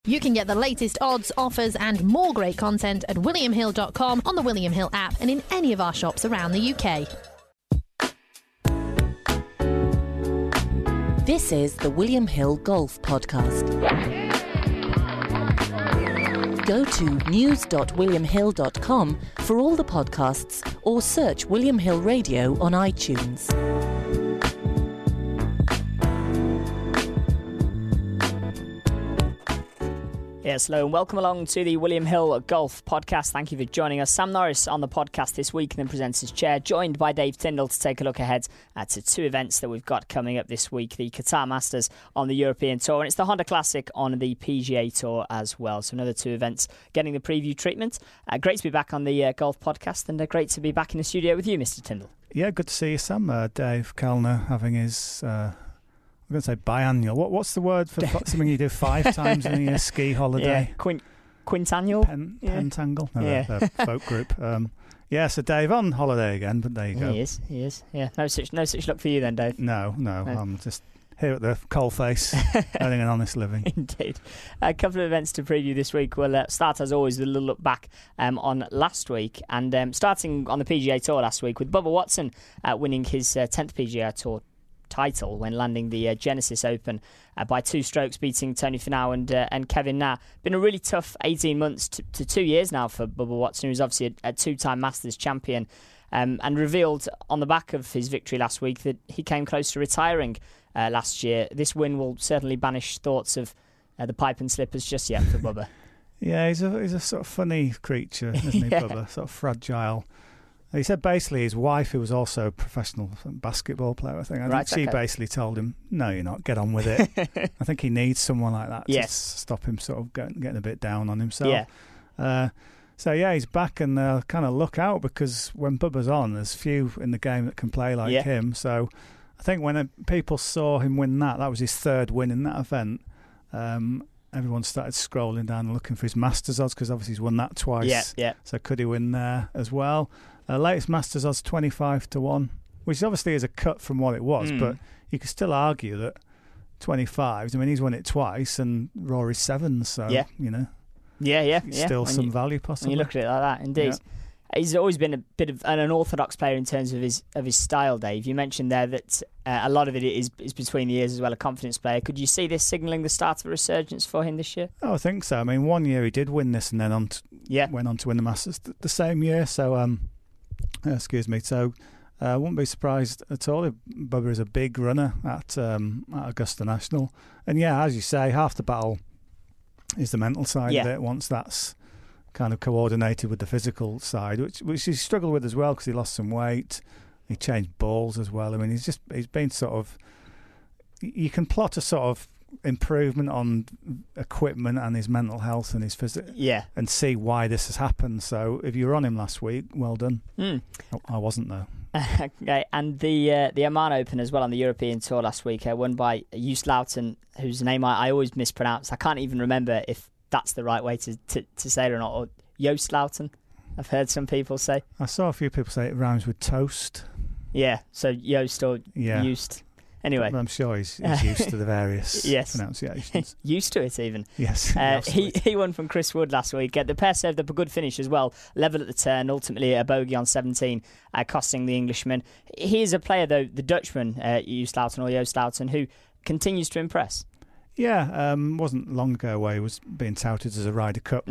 You can get the latest odds, offers and more great content at williamhill.com, on the William Hill app and in any of our shops around the UK. This is the William Hill Golf Podcast. Go to news.williamhill.com for all the podcasts or search William Hill Radio on iTunes. Yes, hello and welcome along to the William Hill Golf Podcast. Thank you for joining us. Sam Norris on the podcast this week in the presenter's chair, joined by Dave Tyndall to take a look ahead to two events that we've got coming up this week. The Qatar Masters on the European Tour, and it's the Honda Classic on the PGA Tour as well. So another two events getting the preview treatment. Great to be back on the Golf Podcast, and great to be back in the studio with you, Mr. Tyndall. Yeah, good to see you, Sam. Dave Kellner having his... I'm going to say biannual. What's the word for something you do 5 times in a year? Ski holiday? Yeah, quintannual? Pentangle? No, they're folk group. So Dave on holiday again, but there you go. He is. Yeah, no such luck for you then, Dave. No. I'm just here at the coalface, earning an honest living. Indeed. A couple of events to preview this week. We'll start, as always, with a little look back on last week. And starting on the PGA Tour last week with Bubba Watson winning his 10th PGA Tour title when landing the Genesis Open by 2 strokes, beating Tony Finau and Kevin Na. Been a really tough 18 months to 2 years now for Bubba Watson, who's obviously a 2-time Masters champion, and revealed on the back of his victory last week that he came close to retiring last year. This win will certainly banish thoughts of the pipe and slippers just yet for Bubba. Yeah, he's a sort of funny creature, isn't he, Bubba? Sort of fragile. He said basically his wife, who was also a professional basketball player, I think, she basically told him, no, you're not, get on with it. I think he needs someone like that to stop him sort of getting a bit down on himself. Yeah. He's back, and kind of look out, because when Bubba's on, there's few in the game that can play like him. So I think when people saw him win that was his 3rd win in that event, everyone started scrolling down and looking for his Masters odds, because obviously he's won that twice. Yeah. So could he win there as well? Latest Masters odds 25-1, which obviously is a cut from what it was, but you could still argue that 25s. I mean, he's won it twice, and Rory's 7, so you know. Yeah. Still some value possibly. When you look at it like that, indeed. Yeah. He's always been a bit of an unorthodox player in terms of his style, Dave. You mentioned there that a lot of it is between the ears as well, a confidence player. Could you see this signalling the start of a resurgence for him this year? Oh, I think so. I mean, one year he did win this, and then went on to win the Masters the same year. So, excuse me. So, I wouldn't be surprised at all if Bubba is a big runner at Augusta National. And as you say, half the battle is the mental side of it. Once that's kind of coordinated with the physical side, which he struggled with as well, because he lost some weight. He changed balls as well. I mean, he's been sort of... You can plot a sort of improvement on equipment and his mental health and his physics, and see why this has happened. So if you were on him last week, well done. I wasn't, though. Okay, and the Oman Open as well on the European Tour last week, won by Joost Luiten, whose name I always mispronounce. I can't even remember if that's the right way to say it or not. Or Joost Luiten, I've heard some people say. I saw a few people say it rhymes with toast. Yeah, so Joost or Joost. Anyway, I'm sure he's used to the various pronunciations. Used to it, even. Yes. He won from Chris Wood last week. The pair served up a good finish as well, level at the turn, ultimately a bogey on 17, costing the Englishman. He is a player, though, the Dutchman, Joost Luiten, who continues to impress. Yeah, wasn't long ago where he was being touted as a Ryder Cup,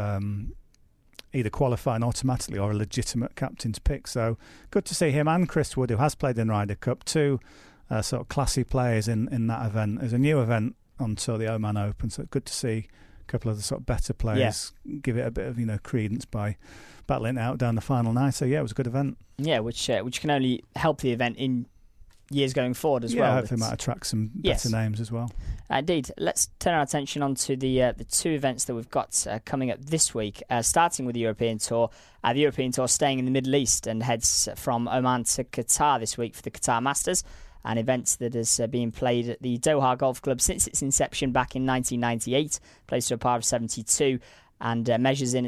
either qualifying automatically or a legitimate captain's pick. So good to see him and Chris Wood, who has played in Ryder Cup, two sort of classy players in that event. There's a new event onto the Oman Open, so it's good to see a couple of the sort of better players give it a bit of credence by battling it out down the final night. So it was a good event. Yeah, which can only help the event in years going forward as well. Yeah, hopefully might attract some better names as well. Indeed. Let's turn our attention onto the two events that we've got coming up this week, starting with the European Tour. The European Tour staying in the Middle East and heads from Oman to Qatar this week for the Qatar Masters, an event that has been played at the Doha Golf Club since its inception back in 1998, plays to a par of 72 and measures in at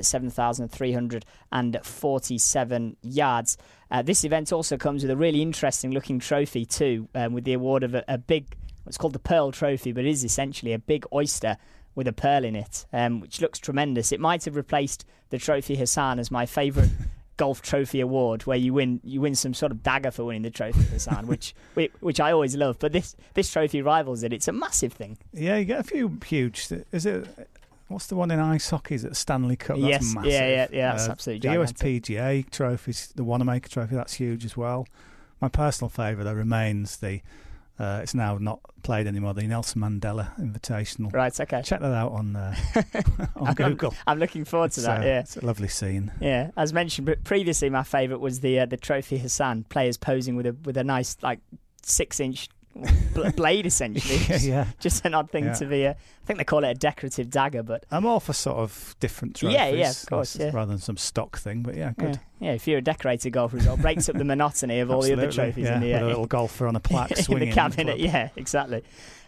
7,347 yards. This event also comes with a really interesting looking trophy too, with the award of a big, what's called the Pearl Trophy, but it is essentially a big oyster with a pearl in it, which looks tremendous. It might have replaced the Trophy Hassan as my favourite golf trophy award, where you win some sort of dagger for winning the Trophy Hassan, which I always love. But this trophy rivals it. It's a massive thing. Yeah, you get a few huge. Is it? What's the one in ice hockey? Is it Stanley Cup? That's yes, massive. yeah. That's absolutely gigantic. The USPGA trophies, the Wanamaker Trophy, that's huge as well. My personal favourite, though, remains the. It's now not played anymore. The Nelson Mandela Invitational. Right. Okay. Check that out on Google. I'm looking forward to that. Yeah, it's a lovely scene. Yeah, as mentioned previously, my favourite was the Trophy Hassan. Players posing with a nice 6-inch blade, essentially. Just an odd thing to be. I think they call it a decorative dagger, but I'm all for sort of different trophies. Yeah, of course, rather than some stock thing. But good. Yeah, if you're a decorated golfer, it breaks up the monotony of all the other trophies in the with a little golfer on a plaque swinging in the cabinet. Yeah, exactly.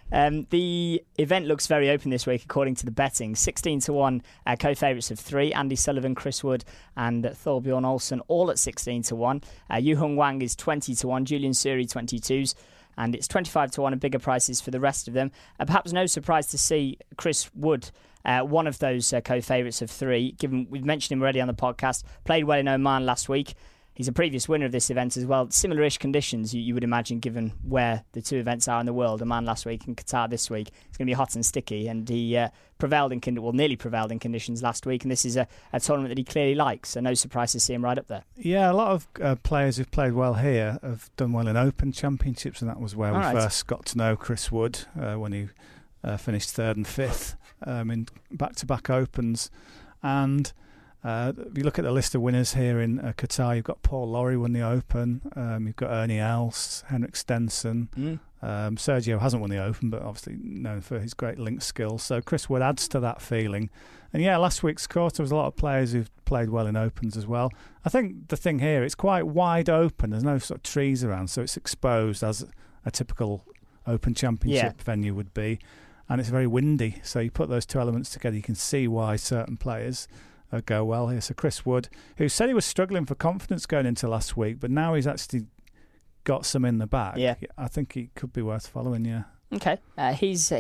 The event looks very open this week, according to the betting. 16-1 co-favourites of 3: Andy Sullivan, Chris Wood, and Thorbjorn Olsen, all at 16-1. Yu Hung Wang is 20-1. Julian Suri 22s. And it's 25-1 and bigger prices for the rest of them. Perhaps no surprise to see Chris Wood, one of those co-favourites of 3, given we've mentioned him already on the podcast, played well in Oman last week. He's a previous winner of this event as well. Similar-ish conditions, you would imagine, given where the two events are in the world. Oman last week and Qatar this week. It's going to be hot and sticky, and he nearly prevailed in conditions last week, and this is a tournament that he clearly likes, so no surprise to see him right up there. Yeah, a lot of players who've played well here have done well in Open Championships, and that was where we first got to know Chris Wood when he finished 3rd and 5th in back-to-back Opens. And if you look at the list of winners here in Qatar, you've got Paul Lawrie won the Open, you've got Ernie Els, Henrik Stenson. Sergio hasn't won the Open, but obviously known for his great link skills. So Chris Wood adds to that feeling. And last week's course, there was a lot of players who've played well in Opens as well. I think the thing here, it's quite wide open. There's no sort of trees around, so it's exposed as a typical Open Championship venue would be. And it's very windy, so you put those two elements together, you can see why certain players go well here. So Chris Wood, who said he was struggling for confidence going into last week, but now he's actually got some in the bag. Yeah. I think he could be worth following. Yeah. Okay. He's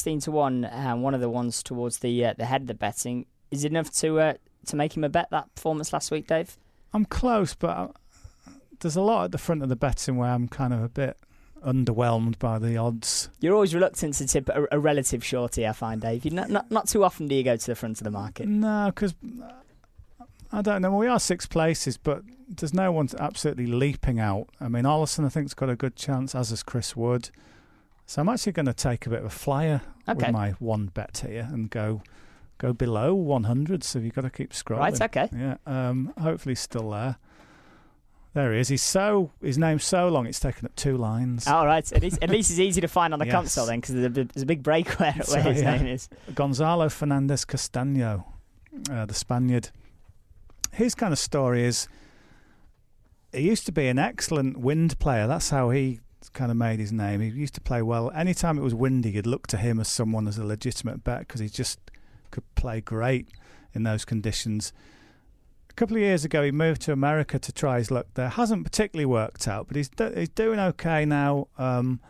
16-1, one of the ones towards the head of the betting. Is it enough to make him a bet, that performance last week, Dave? I'm close, but there's a lot at the front of the betting where I'm kind of a bit underwhelmed by the odds. You're always reluctant to tip a relative shorty, I find, Dave. Not too often do you go to the front of the market. No, because I don't know. We are 6 places, but there's no one absolutely leaping out. I mean, Olsen, I think, has got a good chance, as has Chris Wood. So I'm actually going to take a bit of a flyer with my one bet here and go below 100. So you've got to keep scrolling. Right, okay. Yeah. Hopefully he's still there. There he is. His name's so long it's taken up 2 lines. All right. At least it's easy to find on the console then, because there's a big break where his name is. Gonzalo Fernandez Castaño, the Spaniard. His kind of story is he used to be an excellent wind player. That's how he kind of made his name. He used to play well. Anytime it was windy, you'd look to him as someone as a legitimate bet because he just could play great in those conditions. A couple of years ago, he moved to America to try his luck there. Hasn't particularly worked out, but he's doing okay now on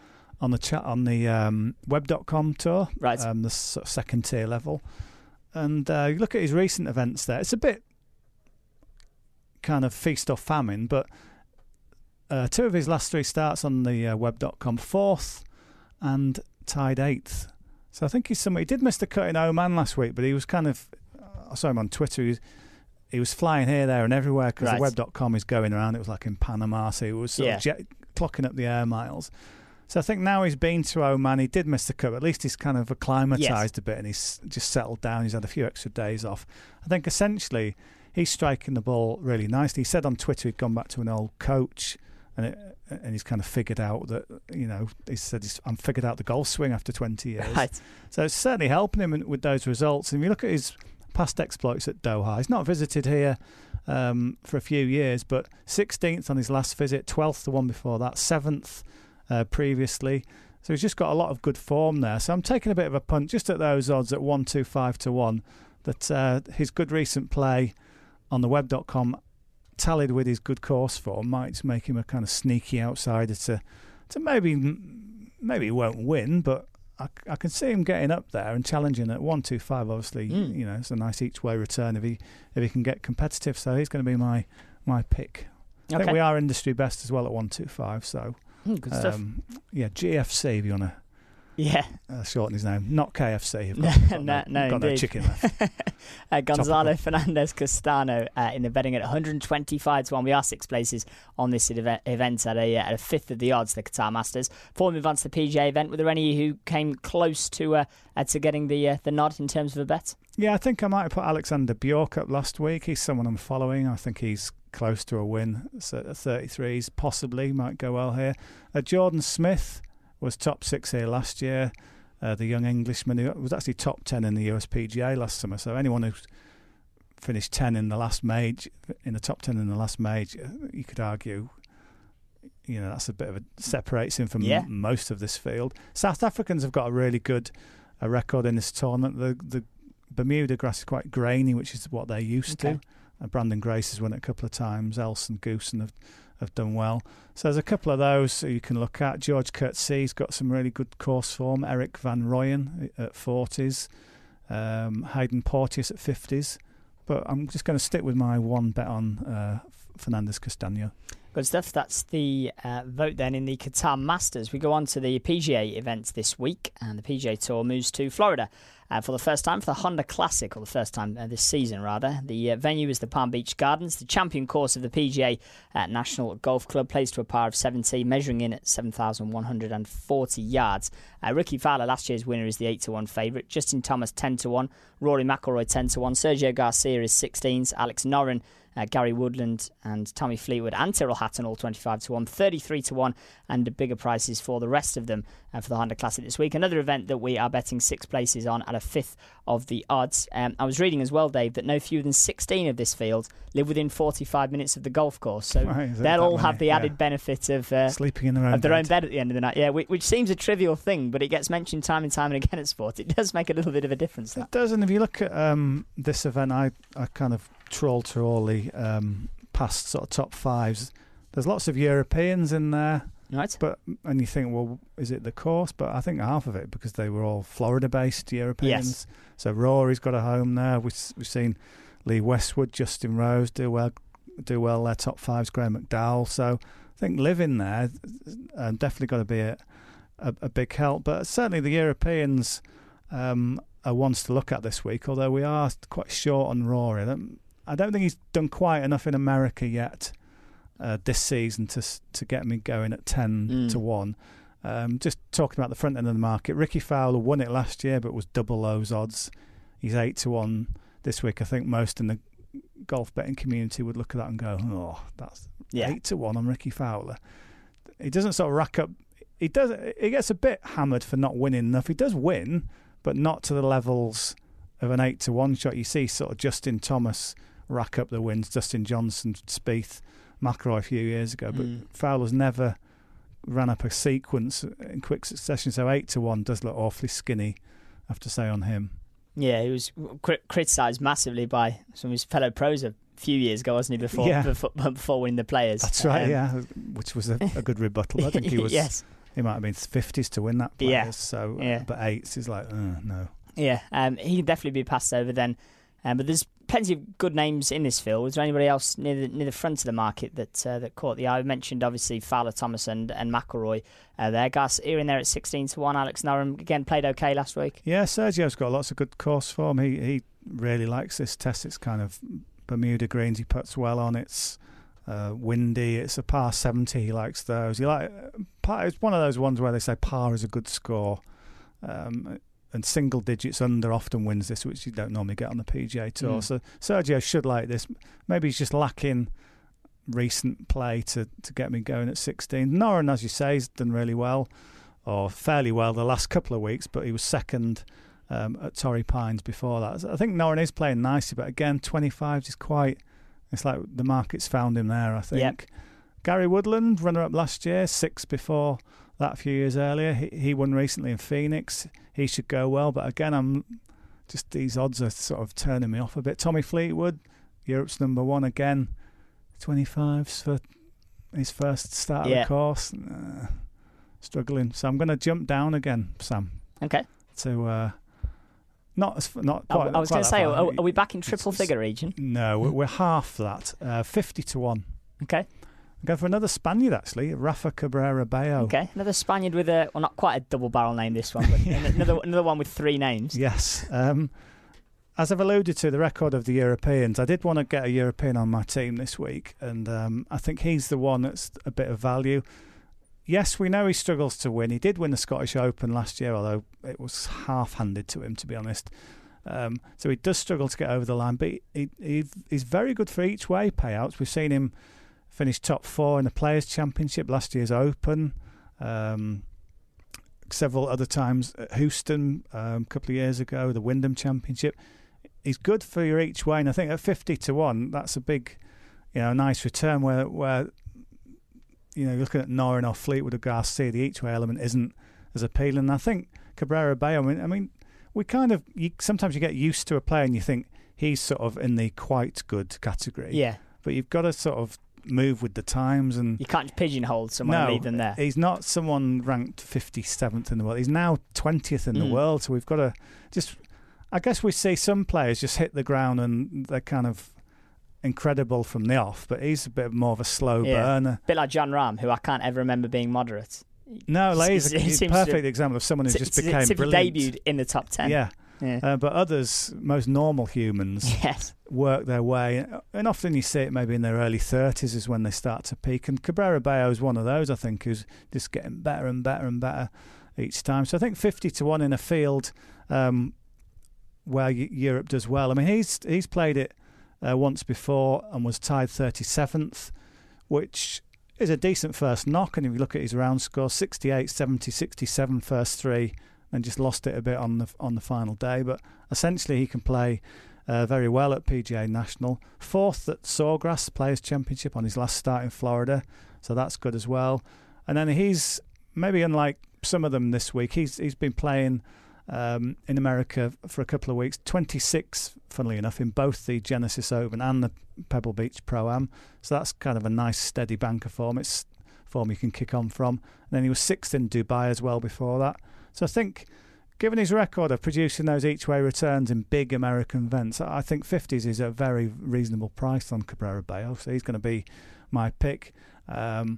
the Web.com tour, right? The sort of second tier level. And you look at his recent events there. It's a bit kind of feast or famine, but 2 of his last 3 starts on the Web.com, 4th and tied 8th. So I think he did miss the cut in Oman last week, but he was kind of, I saw him on Twitter. He was flying here, there, and everywhere because the Web.com is going around. It was like in Panama, so he was sort of clocking up the air miles. So I think now he's been to Oman. He did miss the cut. At least he's kind of acclimatised a bit, and he's just settled down. He's had a few extra days off. I think essentially he's striking the ball really nicely. He said on Twitter he'd gone back to an old coach, and he's kind of figured out that, he said I'm figured out the golf swing after 20 years. Right. So it's certainly helping him with those results. And if you look at his past exploits at Doha, he's not visited here for a few years, but 16th on his last visit, 12th the one before that, 7th previously. So he's just got a lot of good form there. So I'm taking a bit of a punt just at those odds at 125-1 that his good recent play on the Web.com tallied with his good course form might make him a kind of sneaky outsider to maybe he won't win, but I can see him getting up there and challenging at 125. Obviously, it's a nice each way return if he can get competitive. So he's going to be my pick. I think we are industry best as well at 125. So good stuff. GFC if you want to. Yeah. Shorten his name. Not KFC. No, chicken left. Gonzalo Fernandez Castano in the betting at 125-1. We are 6 places on this event at a fifth of the odds, the Qatar Masters. Before we move on to the PGA event, were there any who came close to getting the nod in terms of a bet? Yeah, I think I might have put Alexander Bjork up last week. He's someone I'm following. I think he's close to a win. So 33s possibly might go well here. Jordan Smith was top 6 here last year. The young Englishman who was actually top 10 in the USPGA last summer. So anyone who finished 10 in the last major, in the top 10 in the last major, you could argue, that's a bit of a separates him from most of this field. South Africans have got a really good record in this tournament. The Bermuda grass is quite grainy, which is what they're used to. Brandon Grace has won it a couple of times. Elson Goosen have done well. So there's a couple of those you can look at. George Coetzee's got some really good course form. Eric Van Rooyen at 40s. Hayden Porteous at 50s. But I'm just going to stick with my one bet on Fernandez Castano. Good stuff. That's the vote then in the Qatar Masters. We go on to the PGA events this week, and the PGA Tour moves to Florida for the first time for the Honda Classic, or the first time this season rather. The venue is the Palm Beach Gardens. The champion course of the PGA National Golf Club plays to a par of 70, measuring in at 7,140 yards. Ricky Fowler, last year's winner, is the 8-1 favourite. Justin Thomas 10-1, Rory McIlroy 10-1, Sergio Garcia is 16s, Alex Noren, Gary Woodland and Tommy Fleetwood and Tyrrell Hatton all 25-1, 33-1, and bigger prices for the rest of them for the Honda Classic this week. Another event that we are betting 6 places on at a fifth of the odds. I was reading as well, Dave, that no fewer than 16 of this field live within 45 minutes of the golf course. So they'll all have the added benefit of sleeping in their own bed at the end of the night. Yeah, which seems a trivial thing, but it gets mentioned time and time and again at sport. It does make a little bit of a difference. It does, and if you look at this event, I kind of trawled through all the past sort of top 5s. There's lots of Europeans in there. Right. And you think, well, is it the course? But I think half of it, because they were all Florida-based Europeans. Yes. So Rory's got a home there. We've seen Lee Westwood, Justin Rose do well. Their top 5's Graham McDowell. So I think living there definitely got to be a big help. But certainly the Europeans are ones to look at this week. Although we are quite short on Rory. I don't think he's done quite enough in America yet. This season to get me going at 10-1. Just talking about the front end of the market, Ricky Fowler won it last year but was double those odds. He's 8-1 this week. I think most in the golf betting community would look at that and go, oh, that's 8-1 on Ricky Fowler. He doesn't sort of rack up. He gets a bit hammered for not winning enough. He does win, but not to the levels of an 8-1 shot. You see sort of Justin Thomas rack up the wins, Dustin Johnson, Spieth, McIlroy a few years ago, but Fowler's never ran up a sequence in quick succession, so 8-1 does look awfully skinny, I have to say, on him. Yeah, he was criticised massively by some of his fellow pros a few years ago, wasn't he, before winning the Players? That's right, which was a good rebuttal. I think he was. Yes. He might have been 50s to win that Players, but 8s is like, no. Yeah, he can definitely be passed over then. But there's plenty of good names in this field. Is there anybody else near the front of the market that caught the eye? I mentioned obviously Fowler, Thomas and McIlroy there. Garcia in there at 16-1. Alex Noren again played okay last week. Yeah, Sergio's got lots of good course form. He really likes this test. It's kind of Bermuda greens. He puts well on. It's windy. It's a par 70. He likes those. It's one of those ones where they say par is a good score. And single digits under often wins this, which you don't normally get on the PGA Tour. So Sergio should like this. Maybe he's just lacking recent play to get me going at 16. Noren, as you say, has done really well, or fairly well the last couple of weeks, but he was second at Torrey Pines before that. So I think Noren is playing nicely, but again, 25 is quite... It's like the market's found him there, I think. Yep. Gary Woodland, runner-up last year, 6th before that a few years earlier. He won recently in Phoenix. He should go well, but again, these odds are sort of turning me off a bit. Tommy Fleetwood, Europe's number 1 again, 25s for his first start of the course. Struggling. So I'm going to jump down again, Sam. Okay. To not quite. I was going to say, are we back in triple figure region? No, we're half that. 50-1. Okay. Go for another Spaniard, actually, Rafa Cabrera Bello. Okay, another Spaniard with not quite a double barrel name, this one, but another one with 3 names. Yes. As I've alluded to, the record of the Europeans, I did want to get a European on my team this week, and I think he's the one that's a bit of value. Yes, we know he struggles to win. He did win the Scottish Open last year, although it was half-handed to him, to be honest. So he does struggle to get over the line, but he's very good for each-way payouts. We've seen him finished top 4 in the Players' Championship, last year's Open, several other times at Houston a couple of years ago, the Wyndham Championship. He's good for your each way, and I think at 50-1, that's a big, nice return. Where looking at Noren or Fleetwood or Garcia, the each way element isn't as appealing. And I think Cabrera Bello. I mean, we kind of sometimes you get used to a player and you think he's sort of in the quite good category. Yeah, but you've got to sort of move with the times, and you can't pigeonhole someone and leave them there. He's not someone ranked 57th in the world. He's now 20th in the world, so we've got to just, I guess we see some players just hit the ground and they're kind of incredible from the off, but he's a bit more of a slow burner. A bit like Jon Rahm, who I can't ever remember being moderate. No, he's a perfect example of someone who just became brilliant. Debuted in the top 10. Yeah. But others, most normal humans, work their way, and often you see it maybe in their early 30s is when they start to peak. And Cabrera Bello is one of those, I think, who's just getting better and better and better each time. So I think 50-1 in a field where Europe does well. I mean, he's played it once before and was tied 37th, which is a decent first knock. And if you look at his round score, 68, 70, 67 first 3. And just lost it a bit on the final day, but essentially he can play very well at PGA National. 4th at Sawgrass Players Championship on his last start in Florida, so that's good as well. And then he's maybe unlike some of them this week. He's been playing in America for a couple of weeks. 26, funnily enough, in both the Genesis Open and the Pebble Beach Pro-Am. So that's kind of a nice steady banker form. It's form you can kick on from. And then he was 6th in Dubai as well before that. So I think, given his record of producing those each-way returns in big American events, I think 50s is a very reasonable price on Cabrera Bello. So he's going to be my pick. I'd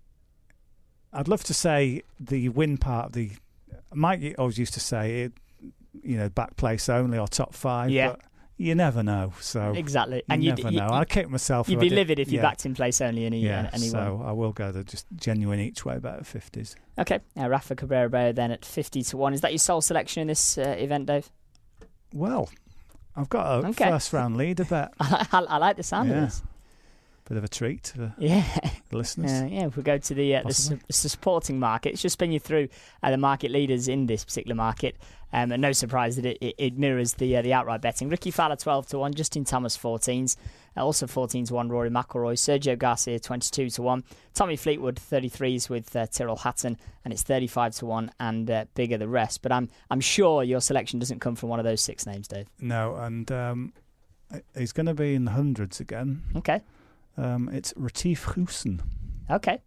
love to say the win part of the... Mike always used to say, back place only or top 5. Yeah. But you never know. So exactly, and you never know. I kick myself. You'd be livid if you backed in place only anyone. So I will go the just genuine each way bet at 50s. Okay, Rafa Cabrera Bello then at 50-1. Is that your sole selection in this event, Dave? Well, I've got a first round leader bet. I like the sound of this. Bit of a treat for the listeners. If we go to the supporting market, it's just spin you through the market leaders in this particular market. And no surprise that it mirrors the outright betting. Ricky Fowler 12-1, Justin Thomas 14s, also 14-1 Rory McIlroy, Sergio Garcia 22-1, Tommy Fleetwood 33s with Tyrrell Hatton, and it's 35-1 and bigger the rest. But I'm sure your selection doesn't come from one of those 6 names, Dave. No, and he's going to be in the hundreds again. Okay. It's Retief Goosen. Okay.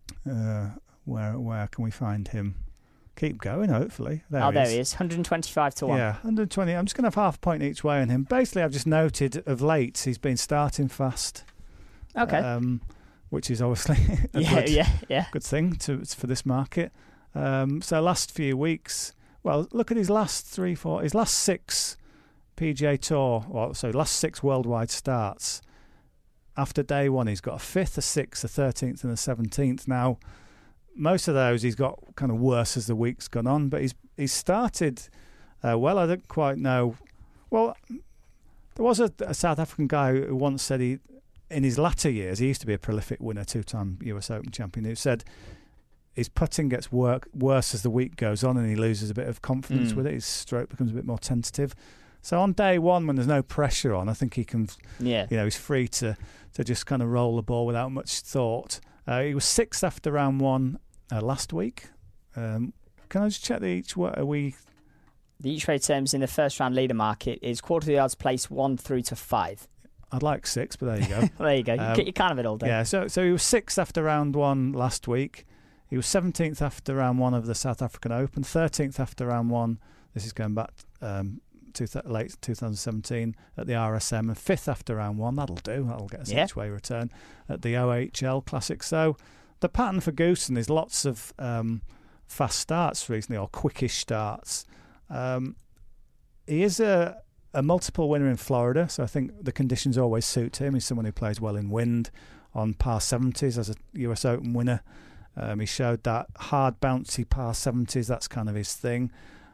Where can we find him? Keep going, hopefully. There he is. 125-1. Yeah, 120. I'm just going to have half a point each way on him. Basically, I've just noted of late he's been starting fast. Okay. Which is obviously a good thing for this market. So last few weeks, well, look at his last 6 PGA Tour, last 6 worldwide starts. After day 1, he's got a 5th, a 6th, a 13th, and a 17th. Now, most of those he's got kind of worse as the week's gone on, but he's started well. I don't quite know. Well, there was a South African guy who once said in his latter years, he used to be a prolific winner, 2-time US Open champion, who said his putting gets worse as the week goes on and he loses a bit of confidence with it. His stroke becomes a bit more tentative. So on day 1, when there's no pressure on, I think he can, he's free to just kind of roll the ball without much thought. He was 6th after round 1 last week. Can I just check the each way? The each way terms in the first round leader market is quarter of the odds placed 1 through to 5. I'd like 6, but there you go. There you go. You can't have it all day. Yeah. So he was 6th after round 1 last week. He was 17th after round 1 of the South African Open, 13th after round 1. This is going back late 2017 at the RSM, and 5th after round 1. That'll do. That'll get us each way return at the OHL Classic. So the pattern for Goosen is lots of fast starts recently, or quickish starts. He is a multiple winner in Florida, so I think the conditions always suit him. He's someone who plays well in wind, on par 70s as a US Open winner. He showed that hard, bouncy par 70s. That's kind of his thing.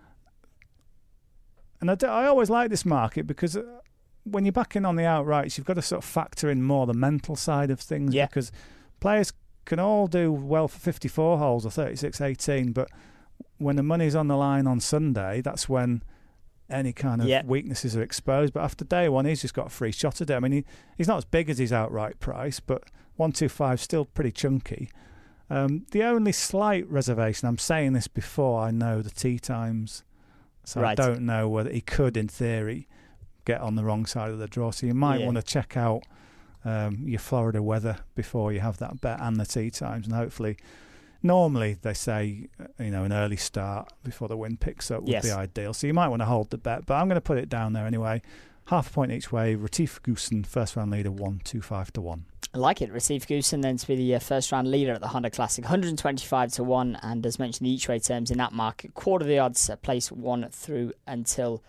And I always like this market because when you're backing on the outrights, you've got to sort of factor in more the mental side of things, because players can all do well for 54 holes or 36-18, but when the money's on the line on Sunday, that's when any kind of weaknesses are exposed. But after day one, he's just got a free shot at it. I mean, he's not as big as his outright price, but 125 still pretty chunky. The only slight reservation, I'm saying this before I know the tee times, so I don't know whether he could, in theory, get on the wrong side of the draw. So you might want to check out your Florida weather before you have that bet and the tee times, and hopefully, normally they say an early start before the wind picks up would be ideal. So you might want to hold the bet, but I'm going to put it down there anyway. Half a point each way. Retief Goosen, first round leader, 125 to 1. I like it. Retief Goosen then to be the first round leader at the Honda Classic, 125 to 1. And as mentioned, the each way terms in that market, quarter of the odds, place 1 through until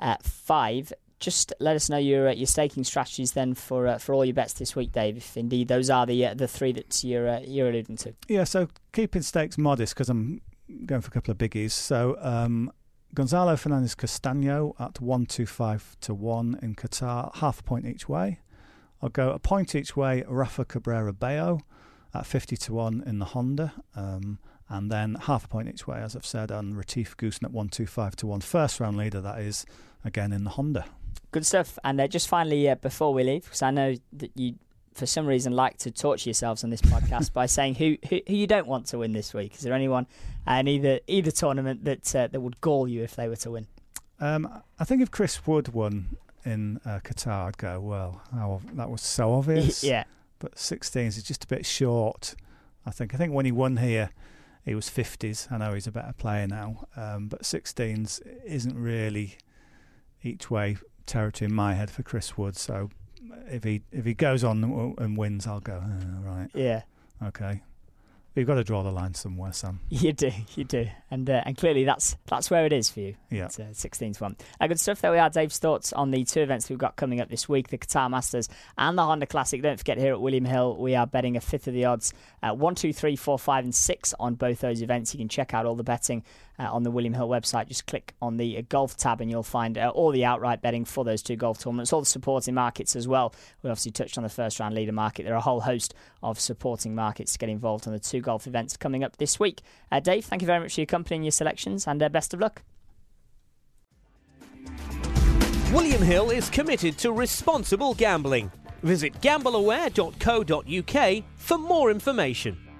5. Just let us know your staking strategies then for all your bets this week, Dave, if indeed those are the 3 that you're alluding to. Yeah, so keeping stakes modest because I'm going for a couple of biggies. So Gonzalo Fernandez Castaño at 125 to 1 in Qatar, half a point each way. I'll go a point each way Rafa Cabrera Bello at 50 to 1 in the Honda. And then half a point each way, as I've said, on Retief Goosen at 125 to 1. First round leader, that is, again in the Honda. Good stuff. And just finally, before we leave, because I know that you, for some reason, like to torture yourselves on this podcast by saying who you don't want to win this week. Is there anyone in either tournament that would gall you if they were to win? I think if Chris Wood won in Qatar, I'd go, well, that was so obvious. Yeah. But 16s is just a bit short, I think. I think when he won here, he was 50s. I know he's a better player now. But 16s isn't really each way territory in my head for Chris Wood. So if he goes on and wins, I'll go, right. Yeah. Okay. You've got to draw the line somewhere, Sam. You do. And clearly that's where it is for you. Yeah. It's 16 to 1. Good stuff. There we are. Dave's thoughts on the 2 events we've got coming up this week, the Qatar Masters and the Honda Classic. Don't forget, here at William Hill, we are betting a fifth of the odds, 1, 2, 3, 4, 5 and 6 on both those events. You can check out all the betting on the William Hill website. Just click on the golf tab and you'll find all the outright betting for those 2 golf tournaments, all the supporting markets as well. We obviously touched on the first round leader market. There are a whole host of supporting markets to get involved on the 2 golf events coming up this week. Dave, thank you very much for your company and your selections, and best of luck. William Hill is committed to responsible gambling. Visit gambleaware.co.uk for more information.